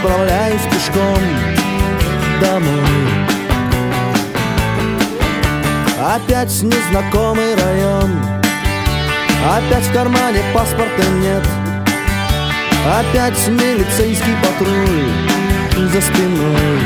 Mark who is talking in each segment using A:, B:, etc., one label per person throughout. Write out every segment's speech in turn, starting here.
A: отправляюсь пешком домой. Опять незнакомый район, опять в кармане паспорта нет, опять милицейский патруль за спиной.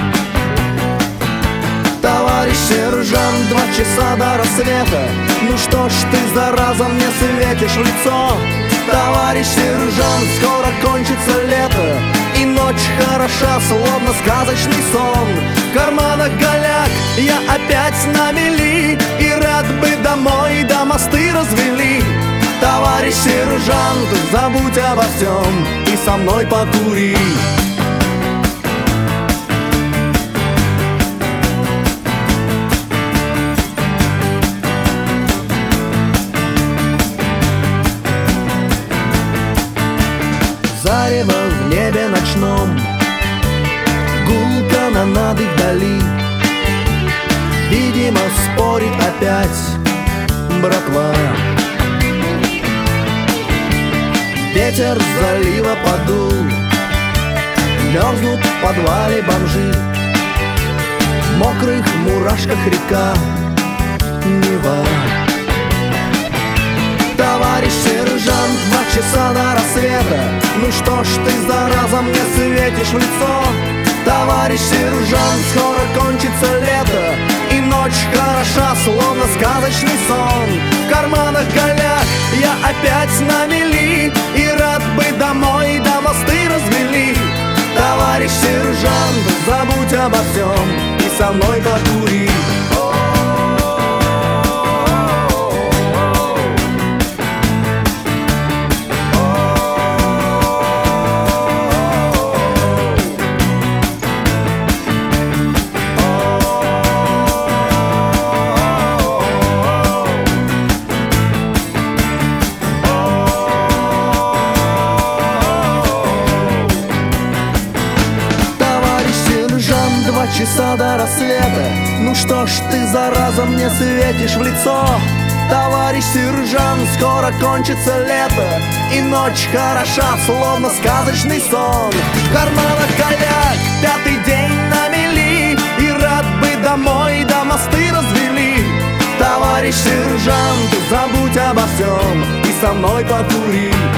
A: Товарищ сержант, 2 часа до рассвета, ну что ж ты, зараза, мне светишь в лицо? Товарищ сержант, скоро кончится лето, и ночь хороша, словно сказочный сон. В карманах голяк, я опять на мели, и рад бы домой, да мосты развели. Товарищ сержант, забудь обо всем и со мной покури. Зарево в небе ночном, гул канонады вдали. Видимо, спорит опять братва. Ветер с залива подул, мерзнут в подвале бомжи. В мокрых мурашках река Нева. Товарищ сержант, 2 часа до рассвета, ну что ж ты, зараза, мне светишь в лицо? Товарищ сержант, скоро кончится лето, и ночь хороша, словно сказочный сон. В карманах голяк, я опять на мели, и рад бы домой, да мосты развели. Товарищ сержант, забудь обо всем и со мной покури. Часа до рассвета, ну что ж ты, зараза, мне светишь в лицо? Товарищ сержант, скоро кончится лето, и ночь хороша, словно сказочный сон. В карманах голяк, 5-й день на мели, и рад бы домой, да мосты развели. Товарищ сержант, забудь обо всем и со мной покури.